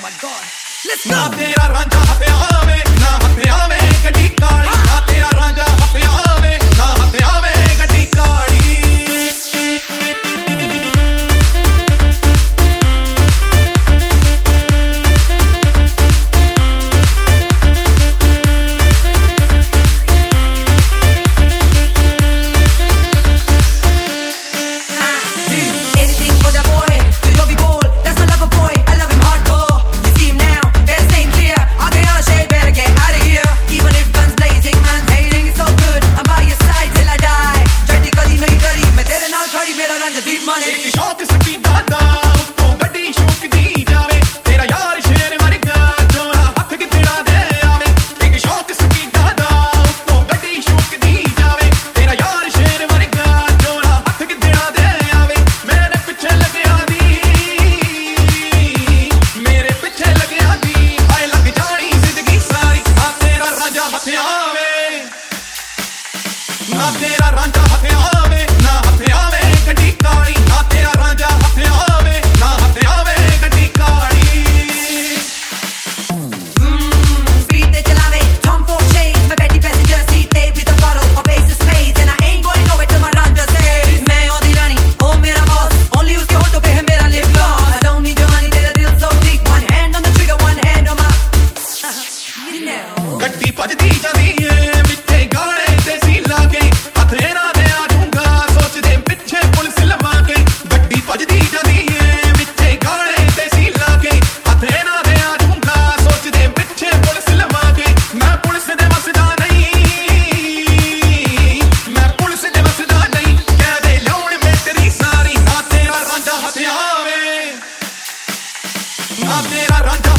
my God. Let's go. ਨਾ ਤੇਰਾ ਰਾਂਝਾ ਹੱਥਿਆਂ ਵੇ ਨਾ ਹੱਥਿਆਂ ਵੇ ਗੱਡੀ ਕਾਲੀ ਨਾ ਤੇਰਾ ਰਾਂਝਾ ਹੱਥਿਆਂ ਵੇ ਨਾ ਹੱਥਿਆਂ ਵੇ ਗੱਡੀ ਕਾਲੀ ਨਾ ਤੇਰਾ ਰਾਂਝਾ ਹੱਥਿਆਂ ਵੇ ਨਾ ਹੱਥਿਆਂ ਵੇ ਗੱਡੀ ਕਾਲੀ ਨਾ ਤੇਰਾ ਰਾਂਝਾ ਹੱਥਿਆਂ ਵੇ ਨਾ ਹੱਥਿਆਂ ਵੇ ਗੱਡੀ ਕਾਲੀ Speed ਤੇ ਚਲਾਵੇ Tom Ford shades my bed passenger seat ਤੇ with a bottle of ace of spades and I ain't going nowhere till my Ranja says मैं ਉਹਦੀ ਰਾਣੀ ਉਹ ਮੇਰਾ boss only ਉਸਕੇ ਹੋਠੋਂ पे है मेरा lip gloss I don't need your money तेरा दिल so weak one hand on the trigger one hand on my you know ਗੱਡੀ ਭੱਜਦੀ ਜਾਂਦੀ ਏ ਮਿੱਠੇ ਗਾਣੇ ਤੇ ਸੀ ਲਾਗੇ ਹੱਥ ਇਹਨਾਂ ਦੇ ਆ ਜੂੰਗਾ ਸੋਚਦੇ ਪਿੱਛੇ ਪੁਲਿਸ ਲਵਾ ਕੇ ਗੱਡੀ ਭੱਜਦੀ ਜਾਂਦੀ ਏ ਮਿੱਠੇ ਗਾਣੇ ਤੇ ਸੀ ਲਾਗੇ ਹੱਥ ਇਹਨਾਂ ਦੇ ਆ ਜੂੰਗਾ ਸੋਚਦੇ ਪਿੱਛੇ ਪੁਲਿਸ ਲਵਾ ਕੇ ਮੈਂ ਪੁਲਿਸ ਦੇ ਵਸਦਾ ਨਹੀਂ ਮੈਂ ਪੁਲਿਸ ਦੇ ਵਸਦਾ ਨਹੀਂ ਕਹਦੇ ਲਾਉਣ ਮੈਂ ਤੇਰੀ ਸਾਰੀ ਨਾ ਤੇਰਾ ਰਾਂਝਾ ਹੱਥਿਆਂ ਵੇ ਨਾ ਤੇਰਾ ਰਾਂਝਾ